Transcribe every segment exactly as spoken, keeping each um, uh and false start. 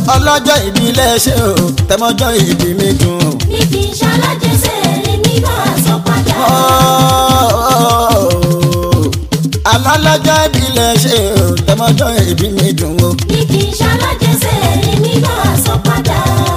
ọlọ́jọ́ ìbílẹ̀ ṣe o tẹmọ́jọ́ ìbí mi dùn. ní kí n ṣalájẹsẹ̀ èmi náà sọ padà. alọ́lọ́jọ́ ìbílẹ̀ ṣe o tẹmọ́jọ́ ìbí mi dùn o. ní kí n ṣalájẹsẹ̀ èmi náà sọ padà.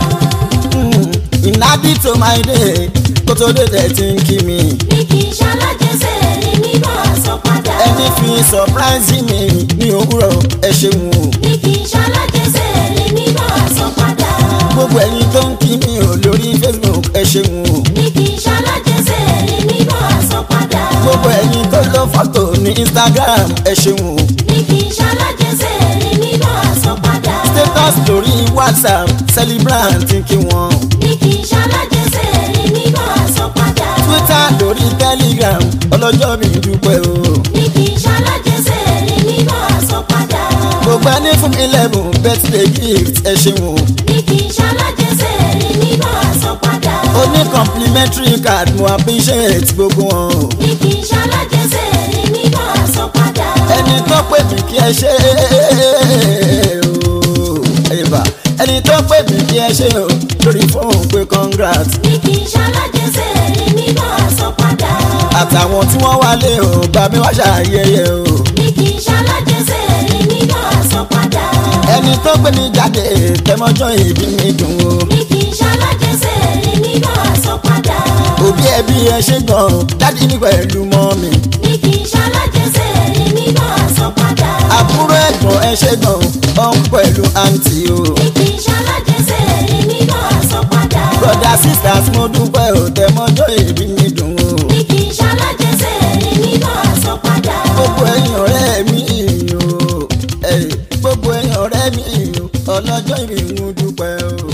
ìnádí tó máa dé kó tó dé tẹ̀ tí ń kí mi. ní kí n ṣalájẹsẹ̀ èmi náà sọ padà. ẹni fi surprise mi ní òwúrọ̀ ẹ ṣeun o. ní kí n ṣalájẹsẹ̀ èmi náà sọ padà. gbogbo ẹ̀yin tó ń kí mi ò lórí Facebook ẹ ṣeun o. ní kí n ṣalájẹsẹ̀ èmi náà sọ padà. gbogbo ẹ̀yin tó lo fọ́tò ní Instagram ẹ ṣeun o. ní kí n ṣalájẹsẹ̀ èmi náà sọ padà. status lórí WhatsApp celebrant kí wọ́n. ní kí n ṣalájẹsẹ̀ èmi náà sọ padà. Twitter lórí Telegram ọlọ́jọ́ mi dúpẹ́ o. ní kí n ṣalájẹsẹ̀ èmi náà sọ padà. gbogbo ẹni fún mi lẹ́bùn birthday gift ẹ ṣeun o. ní kí n ṣalájẹsẹ̀ èmi náà sọ padà. ó ní complimentary card mo appreciate gbogbo wọn o. ní kí n ṣalájẹsẹ̀ èmi náà sọ padà. ẹni tó pè mí kí ẹ ṣe o. ẹ̀bà ẹni tó pè mí kí ẹ ṣe o lórí fóònù pé congrats. ní kí n ṣalájẹsẹ̀ èmi náà sọ padà. àtàwọn tí wọ́n wálé o bá mi wá ṣàyẹyẹ o. ní kí n ṣalájẹsẹ̀ èmi náà sọ padà. ẹni tó gbé mi jáde tẹmọ́jọ́ ìbí mi dùn o. ní kí n ṣalájẹsẹ̀ èmi náà sọ padà. òbí ẹbí ẹ ṣe gan dádì mi pẹ̀lú mọ́mì. ní kí n ṣalájẹsẹ̀ èmi náà sọ padà. àbúrò ẹ̀gbọ́n ẹ ṣe gan ọ̀hún pẹ̀lú àǹtí o. ní kí n ṣalájẹsẹ̀ èmi náà sọ padà. broda sisters mo dúpẹ́ o tẹmọ́jọ́ ìbí mi dùn o. ní kí n ṣalájẹsẹ̀ èmi náà sọ padà. gbogbo ẹ̀yin ọ̀rẹ́ mi o gbogbo ẹ̀yin ọ̀rẹ́ mi o ọlọ́jọ́ ìbí ń dúpẹ́ o.